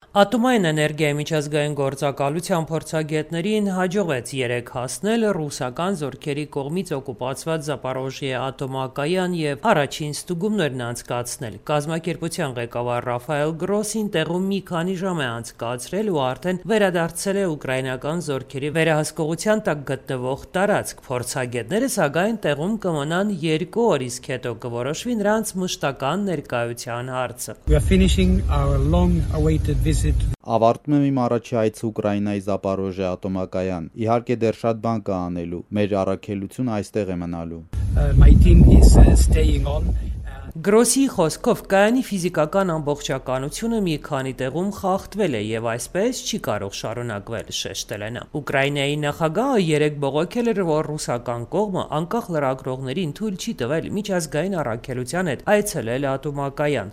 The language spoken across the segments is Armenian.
Ատոմային էներգիայի միջազգային գործակալության փորձագետներին հաջողվեց երեկ հասնել ռուսական զորքերի կողմից օկուպացված Զապորոժիե ատոմակայան և առաջին ստուգումներն անցկացնել։ Կազմակերպության ղեկավար Ռաֆայել Գրոսին տեղում մի քանի ժամ է անցկացրել ու արդեն վերադարձել է ուկրաինական զորքերի վերահսկողության տակ գտնվող տարածք։ Փորձագետները սակայն տեղում կմնան 2 օր, իսկ հետո կորոշվի նրանց մշտական ներկայության հարցը։ Ավարտում եմ իմ առաջի այցը Ուկրաինայի Զապորոժիե ատոմակայան։ Իհարկե դեռ շատ բան կա անելու։ Մեր առաքելությունը այստեղ է մնալու։ Գրոսի խոսքով կայանի ֆիզիկական ամբողջականությունը մի քանի տեղում խախտվել է և այսպես չի կարող շարունակվել, շեշտել է նա։ Ուկրաինայի նախագահը երեկ բողոքել էր, որ ռուսական կողմը անկախ լրագրողներին թույլ չի տվել միջազգային առաքելության հետ այցելել ատոմակայան։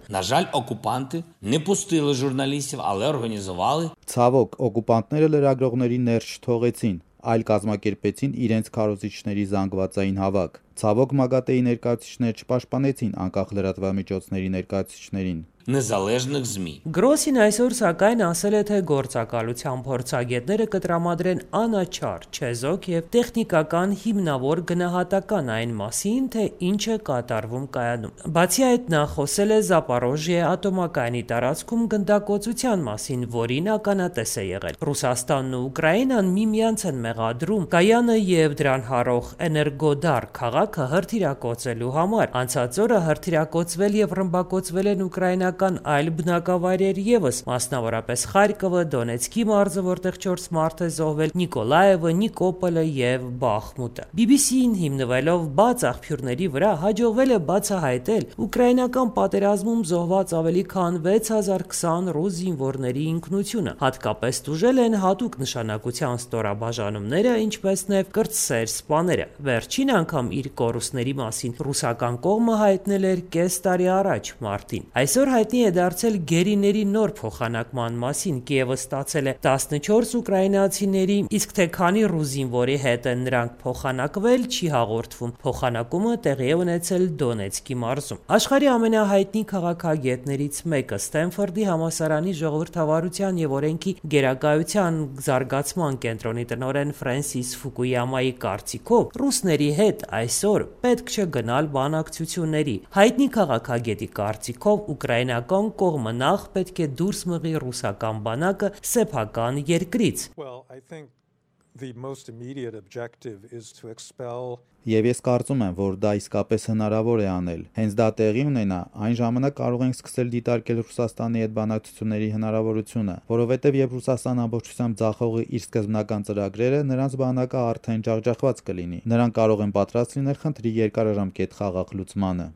Ցավոք, օկուպանտները լրագրողների ներս չթողեցին, այլ կազմակերպեցին իրենց քարոզիչների զանգվածային հավաք։ Ցավոք, ՄԱԳԱՏԷ-ի ներկայացուցիչները չպաշտպանեցին անկախ լրատվամիջոցների ներկայացուցիչներին։ Գրոսին այսօր սակայն ասել է, թե գործակալության փորձագետները կտրամադրեն անաչառ, չեզոք և տեխնիկական հիմնավոր գնահատական այն մասին, թե ինչ է կատարվում կայանում։ Բացի այդ, նա խոսել է Զապորոժիե ատոմակայանի տարածքում գնդակոծության մասին, որին ականատես է եղել։ Ռուսաստանն ու Ուկրաինան միմյանց են մեղադրում կայանը և դրան հարող Էներգոդար քաղաքը հրթիռակոծելու համար։ Անցած օրը հրթիռակոծվել և ռմբակոծվել են ուկրաինական այլ բնակավայրեր ևս, մասնավորապես Խարկովը, Դոնեցկի մարզը, որտեղ 4 մարդ է զոհվել, Նիկոլաևը, Նիկոպոլը և Բախմուտը։ BBC-ին հիմնվելով բաց աղբյուրների վրա հաջողվել է բացահայտել ուկրաինական պատերազմում զոհված ավելի քան 6020 ռուս զինվորների ինքնությունը։ Հատկապես տուժել են հատուկ նշանակության ստորաբաժանումները, ինչպես նաև կրտսեր սպաները։ Վերջին անգամ իր կորուստների մասին ռուսական կողմը հայտնել էր կես տարի առաջ, մարտին։ Այսօր հայտնի է դարձել գերիների նոր փոխանակման մասին։ Կիևը ստացել է 14 ուկրաինացիների, իսկ թե քանի ռուս զինվորի հետ են նրանք փոխանակվել, չի հաղորդվում։ Փոխանակումը տեղի է ունեցել Դոնեցկի մարզում։ Աշխարհի ամենահայտնի քաղաքագետներից մեկը, Սթենֆորդի համալսարանի ժողովրդավարության և օրենքի գերակայության զարգացման կենտրոնի տնօրեն Ֆրենսիս Ֆուկույամայի կարծիքով, ռուսների հետ այսօր պետք չէ գնալ բանակցությունների։ Հայտնի քաղաքագետի կարծիքով ուկրաինական կողմը նախ պետք է դուրս մղի ռուսական բանակը սեփական երկրից։ Եվ ես կարծում եմ, որ դա իսկապես հնարավոր է անել։ Հենց դա տեղի ունենա, այն ժամանակ կարող ենք սկսել դիտարկել Ռուսաստանի հետ բանակցությունների հնարավորությունը, որովհետև երբ Ռուսաստանը ամբողջությամբ ձախողի իր սկզբնական ծրագրերը, նրանց բանակը արդեն ջախջախված կլինի։ Նրանք կարող են պատրաստ լինել խնդրի երկարաժամկետ խաղաղ լուծմանը։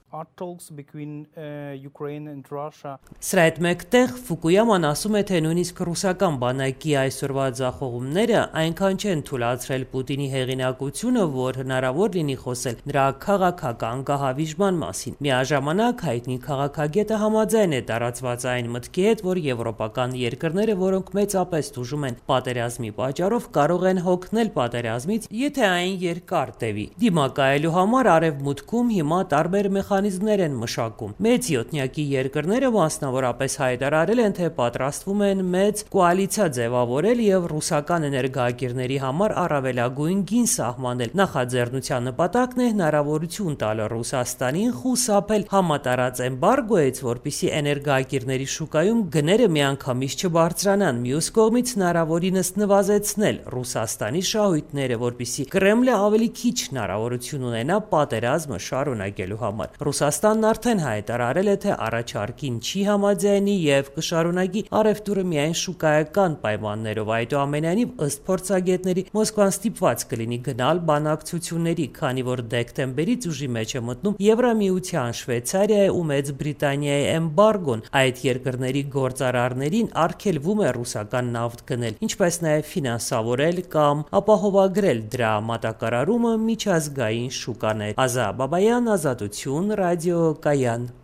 Սրա հետ մեկտեղ Ֆուկույաման ասում է, թե նույնիսկ ռուսական բանակի այսօրվա ձախողումները այնքան չեն թուլացրել Պուտինի հեղինակությունը, որ հնարավոր լինի խոսել նրա քաղաքական գահավիժման մասին։ Միաժամանակ հայտնի քաղաքագետը համաձայն է տարածված այն մտքի հետ, որ եվրոպական երկրները, որոնք մեծապես տուժում են պատերազմի պատճառով, կարող են հոգնել պատերազմից, եթե այն երկար տևի։ Դիմակայելու համար արևմուտքում հիմա տարբեր մեխանիզմներ են մշակում։ Մեծ յոթնյակի երկրները մասնավորապես հայտարարել են, թե պատրաստվում են մեծ կոալիցիա ձևավորել և ռուսական էներգակիրների համար առավելագույն գին սահմանել։ Նախաձեռնության նպատակն է հնարավորություն տալ Ռուսաստանին խուսափել համատարած էմբարգոյից, որպեսզի էներգակիրների շուկայում գները միանգամից չբարձրանան։ Մյուս կողմից հնարավորինս նվազեցնել Ռուսաստանի շահույթները, որպեսզի Կրեմլը ավելի քիչ հնարավորություն ունենա պատերազմը շարունակելու համար։ Ռուսաստանն արդեն հայտարարել է, թե առաջարկին չի համաձայնի և կշարունակի առևտուրը միայն շուկայական պայմաններով։ Այդուամենայնիվ, ըստ փորձագետների, Մոսկվան ստիպված կլինի գնալ բանակցությունների, քանի որ դեկտեմբերից ուժի մեջ է մտնում Եվրամիության, Շվեյցարիայի ու Մեծ Բրիտանիայի էմբարգոն։ Այդ երկրների գործարարներին արգելվում է ռուսական նավթ գնել, ինչպես նաև ֆինանսավորել կամ ապահովագրել դրա մատակարարումը միջազգային շուկաներ։ Ազա Բաբայան, Ազատություն, Ռադիո Կայան։